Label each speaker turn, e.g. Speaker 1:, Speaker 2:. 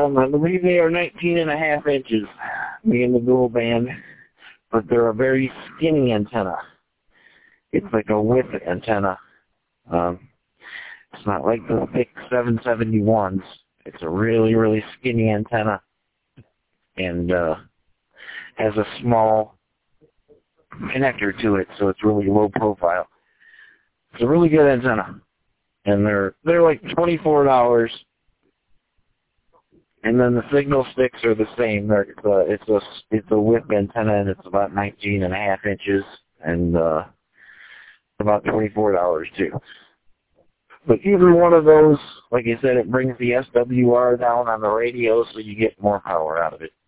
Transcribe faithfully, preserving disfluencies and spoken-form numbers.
Speaker 1: Um, I believe they are nineteen and a half inches, me and the dual band, but they're a very skinny antenna. It's like a whip antenna. Um, it's not like the thick seven seventy-ones. It's a really, really skinny antenna, and uh, has a small connector to it, so it's really low profile. It's a really good antenna, and they're they're like twenty-four dollars. And then the signal sticks are the same. They're, it's a it's a it's a whip antenna, and it's about nineteen and a half inches, and uh, about twenty-four dollars too. But either one of those, like I said, it brings the S W R down on the radio, so you get more power out of it.